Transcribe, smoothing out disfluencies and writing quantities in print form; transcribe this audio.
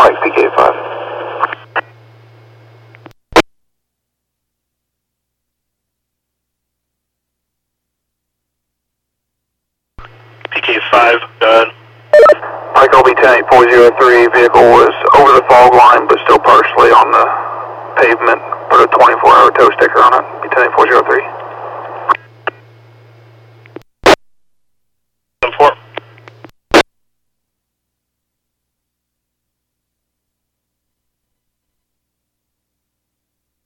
Pike PK5. PK5, go ahead. Pike LB 108-403, vehicle was over the fog line but still partially on the pavement. Put a 24-hour tow sticker on it. B 108-403.